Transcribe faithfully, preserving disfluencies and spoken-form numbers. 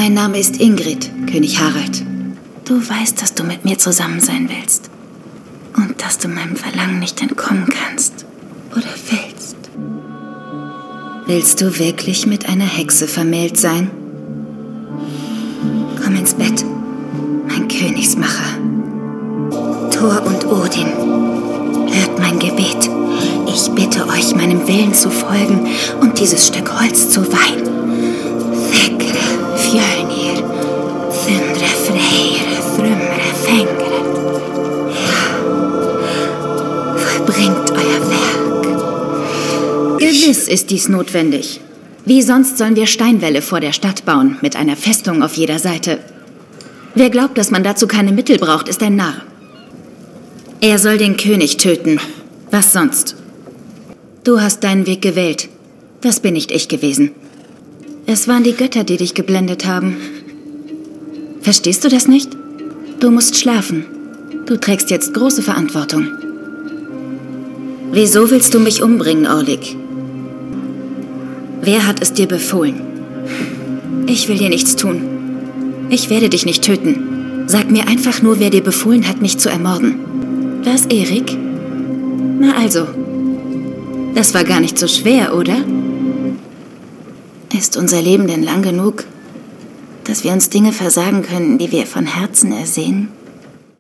Mein Name ist Ingrid, König Harald. Du weißt, dass du mit mir zusammen sein willst. Und dass du meinem Verlangen nicht entkommen kannst. Oder willst. Willst du wirklich mit einer Hexe vermählt sein? Komm ins Bett, mein Königsmacher. Thor und Odin, hört mein Gebet. Ich bitte euch, meinem Willen zu folgen und dieses Stück Holz zu weihen. Thekre, Fjölnir, Thundre, Freyre, Thrumre, Fengre. Ja, vollbringt euer Werk. Gewiss ist dies notwendig. Wie sonst sollen wir Steinwälle vor der Stadt bauen, mit einer Festung auf jeder Seite? Wer glaubt, dass man dazu keine Mittel braucht, ist ein Narr. Er soll den König töten. Was sonst? Du hast deinen Weg gewählt. Das bin nicht ich gewesen. Es waren die Götter, die dich geblendet haben. Verstehst du das nicht? Du musst schlafen. Du trägst jetzt große Verantwortung. Wieso willst du mich umbringen, Orlik? Wer hat es dir befohlen? Ich will dir nichts tun. Ich werde dich nicht töten. Sag mir einfach nur, wer dir befohlen hat, mich zu ermorden. Was, Erik? Na also. Das war gar nicht so schwer, oder? Ist unser Leben denn lang genug, dass wir uns Dinge versagen können, die wir von Herzen ersehen?